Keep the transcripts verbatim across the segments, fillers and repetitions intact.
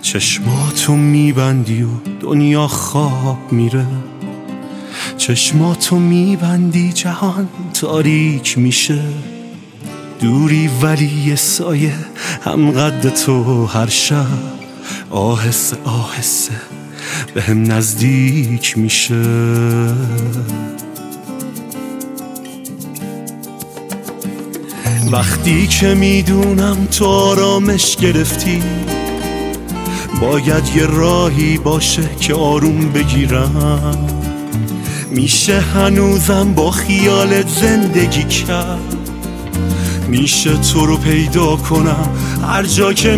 چشماتو میبندی و دنیا خواب میره، چشماتو میبندی جهان تاریک میشه. دوری ولی یه سایه هم قد تو هر شب آهسته آهسته به هم نزدیک میشه. وقتی که میدونم تو آرامش گرفتی، باید یه راهی باشه که آروم بگیرم. میشه هنوزم با خیالت زندگی کرد، میشه تو رو پیدا کنم هر جا که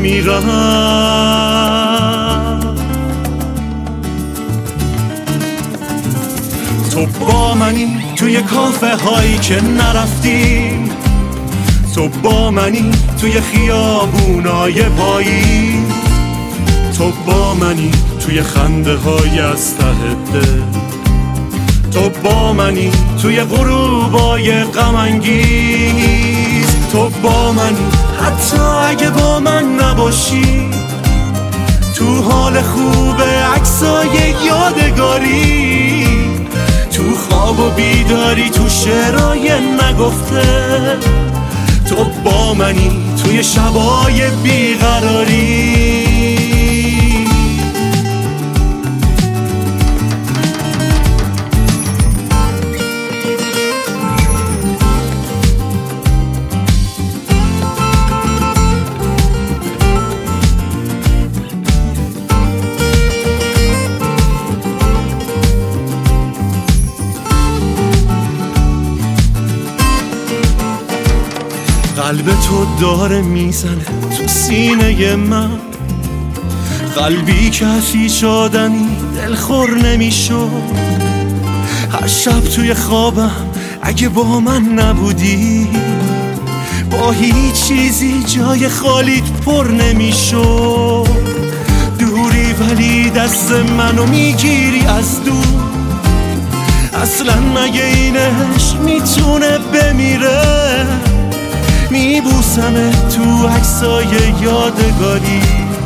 میرم. تو با منی توی کافه هایی که نرفتیم، تو با منی توی خیابونای پاییز، تو با منی توی خنده های از ته دل، تو با منی توی غروبای غم انگیز، تو با منی حتی اگه با من نباشی، تو حال خوب عکسای یادگاری، تو خواب و بیداری، تو شعرهای نگفته، تو با منی توی شبای بیقراری. قلب تو داره میزنه تو سینه من، قلبی که از هیچ آدمی دلخور نمیشد. هر شب توی خوابم اگه با من نبودی، با هیچ چیزی جای خالیت پر نمیشد. دوری ولی دست منو میگیری از دور، اصلا مگه این عشق میتونه بمیره؟ میبوسمه تو عکسای یادگاری،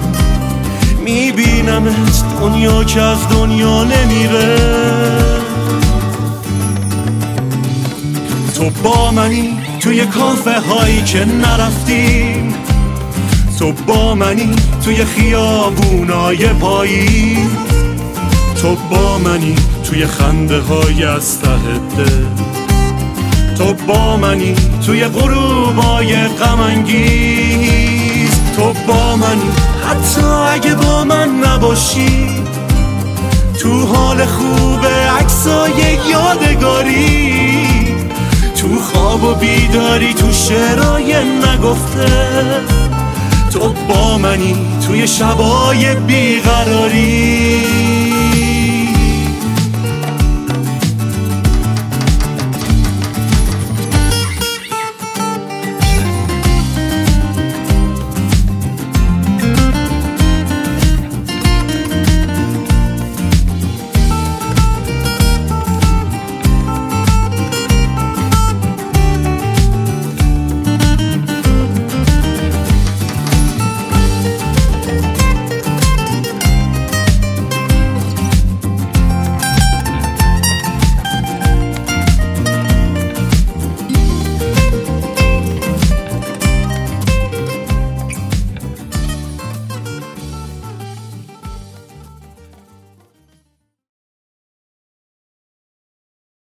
میبینمت دنیا که از دنیا نمیره. تو با منی توی کافه هایی که نرفتیم، تو با منی توی خیابونای پاییز، تو با منی توی خنده های از ته دل، تو با منی توی غروبای غم انگیز، تو با منی حتی اگه با من نباشی، تو حال خوب عکسای یادگاری، تو خواب و بیداری، تو شعرهای نگفته، تو با منی توی شبای بیقراری.